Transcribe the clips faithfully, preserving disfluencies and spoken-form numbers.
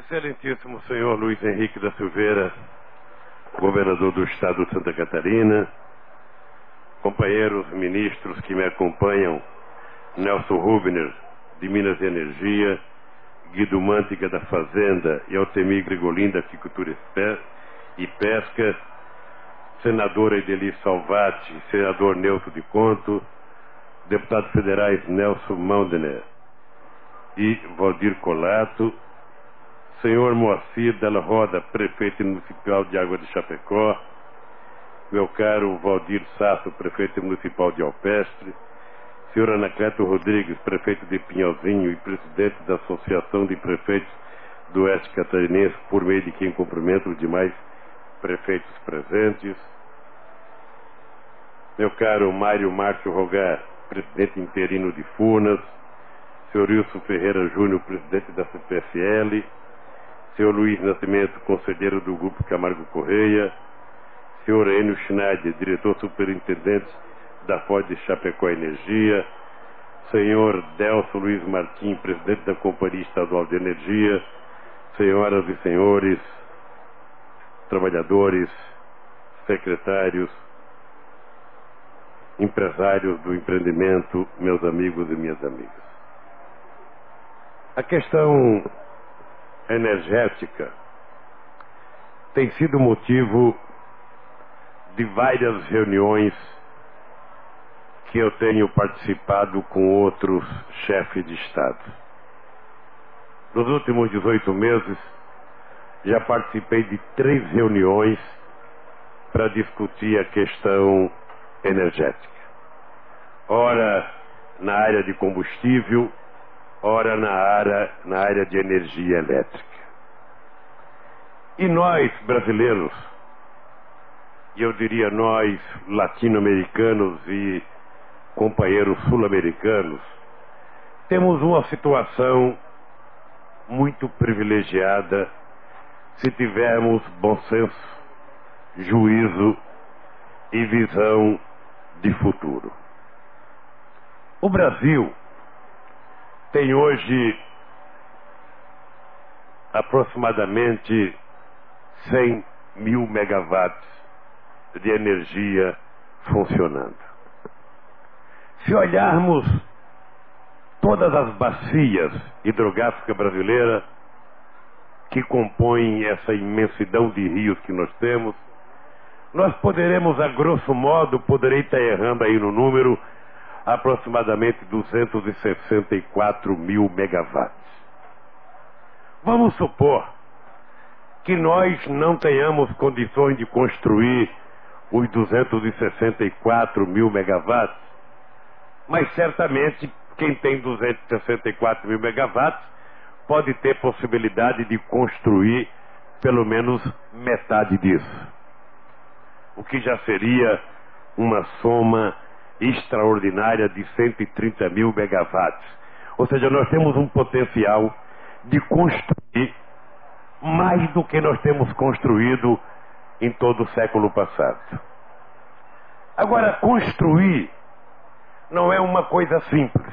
Excelentíssimo senhor Luiz Henrique da Silveira, governador do estado de Santa Catarina, companheiros ministros que me acompanham, Nelson Rubner, de Minas e Energia, Guido Mantega, da Fazenda, e Altemir Gregolin, da Agricultura e Pesca, senadora Ideli Salvati, senador Neuto de Conto, deputados federais Nelson Maldener e Valdir Colato, senhor Moacir Della Roda, prefeito municipal de Água de Chapecó, meu caro Valdir Sasso, prefeito municipal de Alpestre, senhor Anacleto Rodrigues, prefeito de Pinhalzinho e presidente da Associação de Prefeitos do Oeste Catarinense, por meio de quem cumprimento os demais prefeitos presentes, meu caro Mário Márcio Rogar, presidente interino de Furnas, senhor Wilson Ferreira Júnior, presidente da C P F L, senhor Luiz Nascimento, conselheiro do Grupo Camargo Correia, senhor Enio Schneider, diretor superintendente da Ford Chapecó Energia, senhor Delso Luiz Martim, presidente da Companhia Estadual de Energia, senhoras e senhores, trabalhadores, secretários, empresários do empreendimento, meus amigos e minhas amigas. A questão energética tem sido motivo de várias reuniões que eu tenho participado com outros chefes de Estado. Nos últimos dezoito meses, já participei de três reuniões para discutir a questão energética. Ora na área de combustível, ora na área, na área de energia elétrica. E nós, brasileiros, e eu diria nós, latino-americanos e companheiros sul-americanos, temos uma situação muito privilegiada se tivermos bom senso, juízo e visão de futuro. O Brasil tem hoje aproximadamente cem mil megawatts de energia funcionando. Se olharmos todas as bacias hidrográficas brasileiras que compõem essa imensidão de rios que nós temos, nós poderemos, a grosso modo, poderei estar errando aí no número, aproximadamente duzentos e sessenta e quatro mil megawatts. Vamos supor que nós não tenhamos condições de construir os duzentos e sessenta e quatro mil megawatts, mas certamente quem tem duzentos e sessenta e quatro mil megawatts pode ter possibilidade de construir pelo menos metade disso, o que já seria uma soma extraordinária de cento e trinta mil megawatts. Ou seja, nós temos um potencial de construir mais do que nós temos construído em todo o século passado. Agora, construir não é uma coisa simples.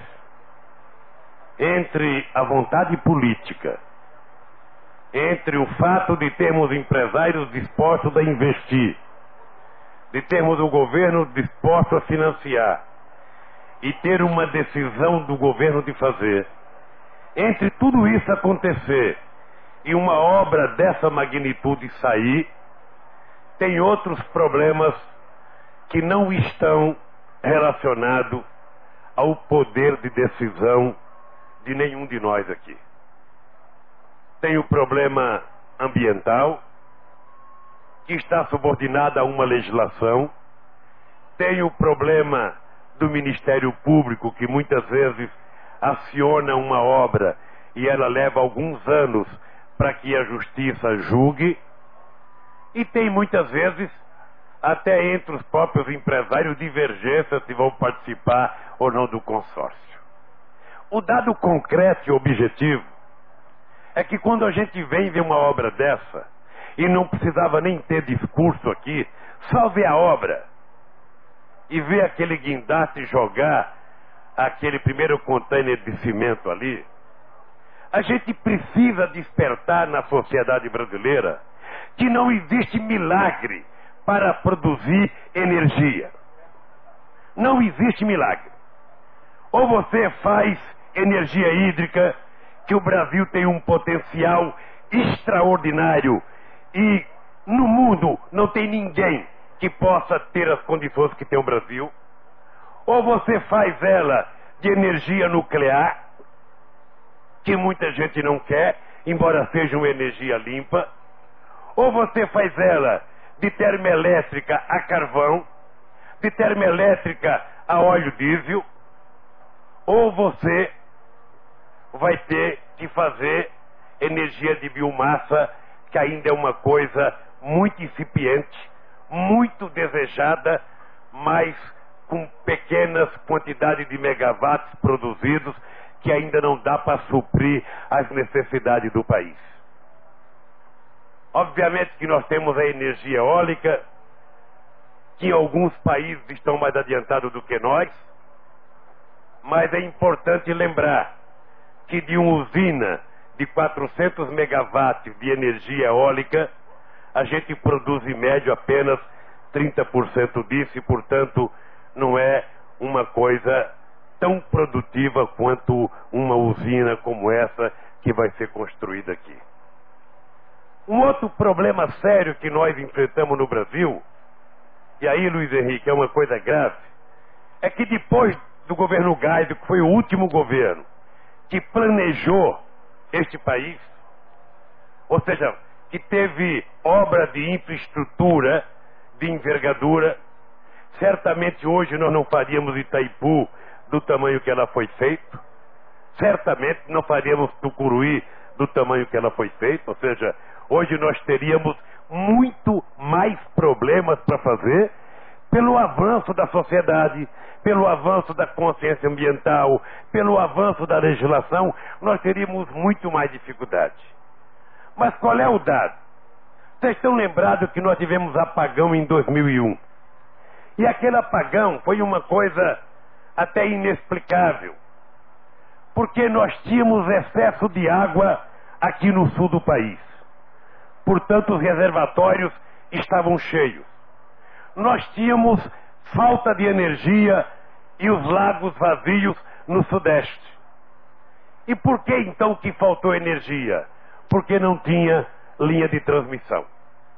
Entre a vontade política, entre o fato de termos empresários dispostos a investir, de termos o governo disposto a financiar e ter uma decisão do governo de fazer, entre tudo isso acontecer e uma obra dessa magnitude sair, tem outros problemas que não estão relacionados ao poder de decisão de nenhum de nós aqui. Tem o problema ambiental, que está subordinado a uma legislação. Tem o problema do Ministério Público, que muitas vezes aciona uma obra e ela leva alguns anos para que a justiça julgue. E tem muitas vezes, até entre os próprios empresários, divergências se vão participar ou não do consórcio. O dado concreto e objetivo é que quando a gente vem ver uma obra dessa, e não precisava nem ter discurso aqui, só ver a obra e ver aquele guindaste jogar aquele primeiro container de cimento ali, a gente precisa despertar na sociedade brasileira que não existe milagre para produzir energia. Não existe milagre. Ou você faz energia hídrica, que o Brasil tem um potencial extraordinário e no mundo não tem ninguém que possa ter as condições que tem o Brasil. Ou você faz ela de energia nuclear, que muita gente não quer, embora seja uma energia limpa. Ou você faz ela de termoelétrica a carvão, de termoelétrica a óleo diesel, ou você vai ter que fazer energia de biomassa, que ainda é uma coisa muito incipiente, muito desejada, mas com pequenas quantidades de megawatts produzidos, que ainda não dá para suprir as necessidades do país. Obviamente que nós temos a energia eólica, que em alguns países estão mais adiantados do que nós, mas é importante lembrar que de uma usina de quatrocentos megawatts de energia eólica, a gente produz em média apenas trinta por cento disso e, portanto, não é uma coisa tão produtiva quanto uma usina como essa que vai ser construída aqui. Um outro problema sério que nós enfrentamos no Brasil, e aí, Luiz Henrique, é uma coisa grave, é que depois do governo Geisel, que foi o último governo que planejou este país, ou seja, que teve obra de infraestrutura de envergadura, certamente hoje nós não faríamos Itaipu do tamanho que ela foi feita, certamente não faríamos Tucuruí do tamanho que ela foi feita, ou seja, hoje nós teríamos muito mais problemas para fazer, pelo avanço da sociedade, pelo avanço da consciência ambiental, pelo avanço da legislação, nós teríamos muito mais dificuldade. Mas qual é o dado? Vocês estão lembrados que nós tivemos apagão em dois mil e um. E aquele apagão foi uma coisa até inexplicável, porque nós tínhamos excesso de água aqui no sul do país. Portanto, os reservatórios estavam cheios. Nós tínhamos falta de energia e os lagos vazios no sudeste. E por que então que faltou energia? Porque não tinha linha de transmissão.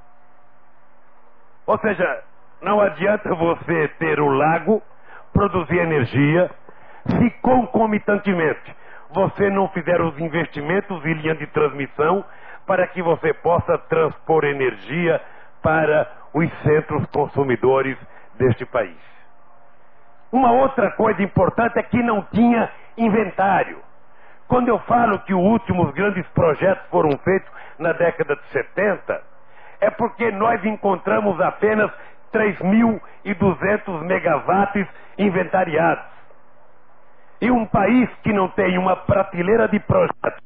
Ou seja, não adianta você ter o lago, produzir energia, se concomitantemente você não fizer os investimentos em linha de transmissão para que você possa transpor energia para os centros consumidores deste país. Uma outra coisa importante é que não tinha inventário. Quando eu falo que os últimos grandes projetos foram feitos na década de setenta, é porque nós encontramos apenas três mil e duzentos megawatts inventariados. E um país que não tem uma prateleira de projetos,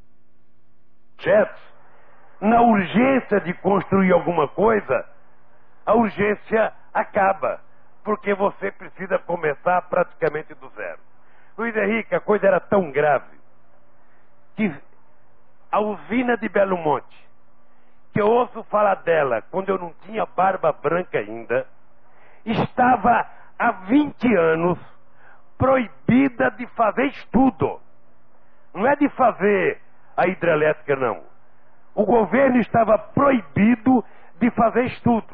na urgência de construir alguma coisa, a urgência acaba, porque você precisa começar praticamente do zero. Luiz Henrique, a coisa era tão grave que a usina de Belo Monte, que eu ouço falar dela quando eu não tinha barba branca ainda, estava há vinte anos proibida de fazer estudo. Não é de fazer a hidrelétrica, não. O governo estava proibido de fazer estudo.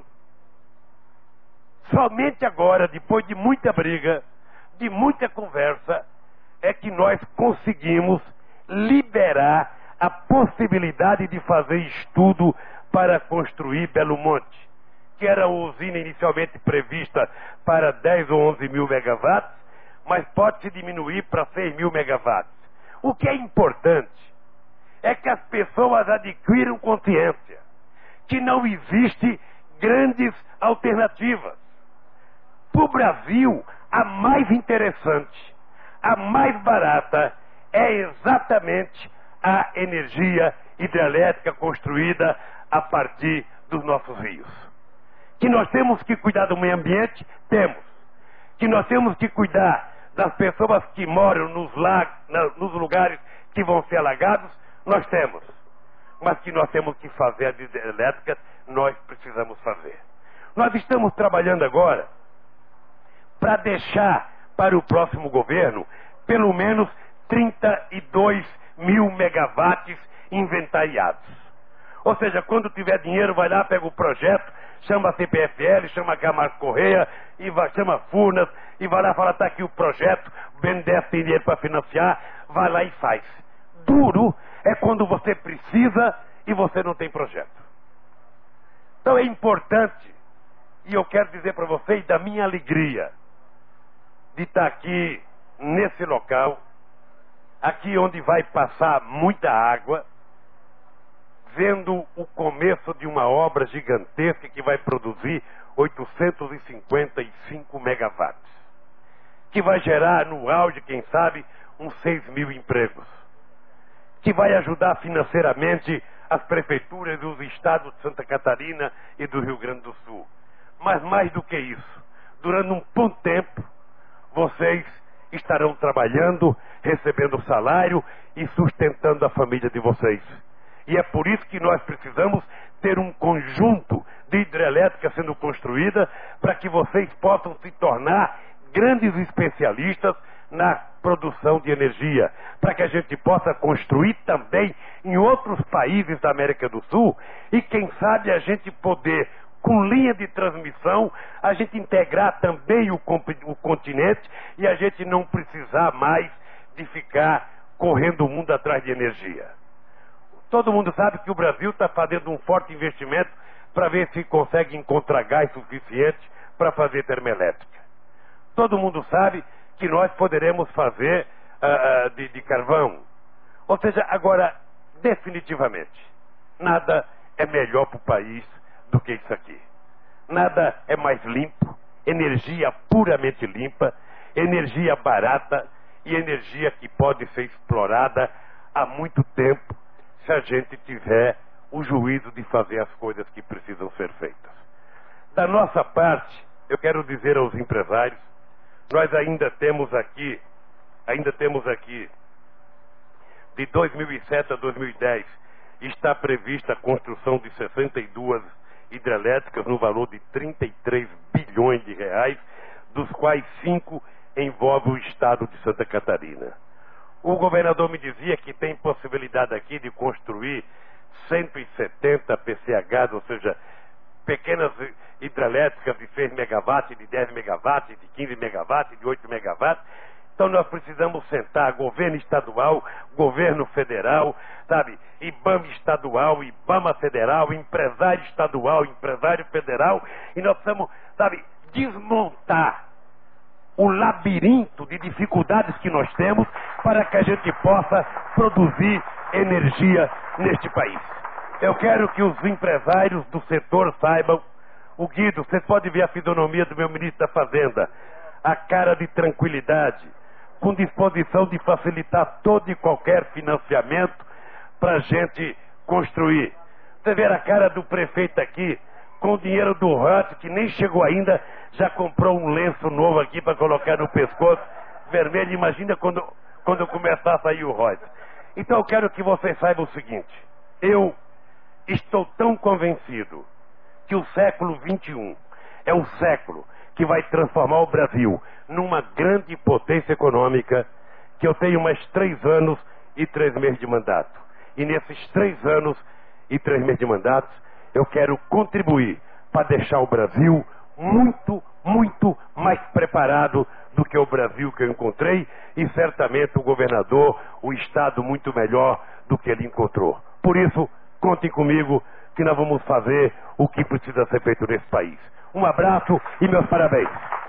Somente agora, depois de muita briga, de muita conversa, é que nós conseguimos liberar a possibilidade de fazer estudo para construir Belo Monte, que era a usina inicialmente prevista para dez ou onze mil megawatts, mas pode se diminuir para seis mil megawatts. O que é importante é que as pessoas adquiram consciência que não existe grandes alternativas. Para o Brasil, a mais interessante, a mais barata, é exatamente a energia hidrelétrica construída a partir dos nossos rios. Que nós temos que cuidar do meio ambiente? Temos. Que nós temos que cuidar das pessoas que moram nos, lagos, nos lugares que vão ser alagados, nós temos. Mas que nós temos que fazer as hidrelétricas, nós precisamos fazer. Nós estamos trabalhando agora para deixar para o próximo governo pelo menos trinta e dois mil megawatts inventariados. Ou seja, quando tiver dinheiro, vai lá, pega o projeto, chama a C P F L, chama a Camargo Correia, e vai, chama a Furnas, e vai lá e fala, está aqui o projeto, o B N D E S tem dinheiro para financiar, vai lá e faz. Duro é quando você precisa e você não tem projeto. Então é importante, e eu quero dizer para vocês da minha alegria de estar aqui nesse local, aqui onde vai passar muita água, vendo o começo de uma obra gigantesca que vai produzir oitocentos e cinquenta e cinco megawatts, que vai gerar no auge, quem sabe, uns seis mil empregos, que vai ajudar financeiramente as prefeituras dos estados de Santa Catarina e do Rio Grande do Sul. Mas mais do que isso, durante um bom tempo, vocês estarão trabalhando, recebendo salário e sustentando a família de vocês. E é por isso que nós precisamos ter um conjunto de hidrelétrica sendo construída para que vocês possam se tornar grandes especialistas na produção de energia, para que a gente possa construir também em outros países da América do Sul e quem sabe a gente poder, com linha de transmissão, a gente integrar também o, o continente e a gente não precisar mais de ficar correndo o mundo atrás de energia. Todo mundo sabe que o Brasil está fazendo um forte investimento para ver se consegue encontrar gás suficiente para fazer termoelétrica. Todo mundo sabe que nós poderemos fazer uh, uh, de, de carvão. Ou seja, agora, definitivamente, nada é melhor para o país do que isso aqui. Nada é mais limpo, energia puramente limpa, energia barata e energia que pode ser explorada há muito tempo, se a gente tiver o juízo de fazer as coisas que precisam ser feitas. Da nossa parte, eu quero dizer aos empresários, nós ainda temos aqui, ainda temos aqui, de dois mil e sete a dois mil e dez, está prevista a construção de sessenta e duas hidrelétricas no valor de trinta e três bilhões de reais, dos quais cinco envolvem o estado de Santa Catarina. O governador me dizia que tem possibilidade aqui de construir cento e setenta P C Hs, ou seja, pequenas hidrelétricas de seis megawatts, de dez megawatts, de quinze megawatts, de oito megawatts. Então nós precisamos sentar, governo estadual, governo federal, sabe, IBAMA estadual, IBAMA federal, empresário estadual, empresário federal, e nós precisamos, sabe, desmontar o labirinto de dificuldades que nós temos para que a gente possa produzir energia neste país. Eu quero que os empresários do setor saibam, o Guido, você pode ver a fisionomia do meu ministro da Fazenda, a cara de tranquilidade, com disposição de facilitar todo e qualquer financiamento para a gente construir. Você vê a cara do prefeito aqui, com o dinheiro do Hut, que nem chegou ainda, já comprou um lenço novo aqui para colocar no pescoço, vermelho. Imagina quando, quando começar a sair o Hut. Então eu quero que vocês saibam o seguinte, eu estou tão convencido que o século vinte e um é o século que vai transformar o Brasil numa grande potência econômica, que eu tenho mais três anos e três meses de mandato. E nesses três anos e três meses de mandato, eu quero contribuir para deixar o Brasil muito, muito mais preparado do que o Brasil que eu encontrei, e certamente o governador, o Estado muito melhor do que ele encontrou. Por isso, contem comigo que nós vamos fazer o que precisa ser feito nesse país. Um abraço e meus parabéns.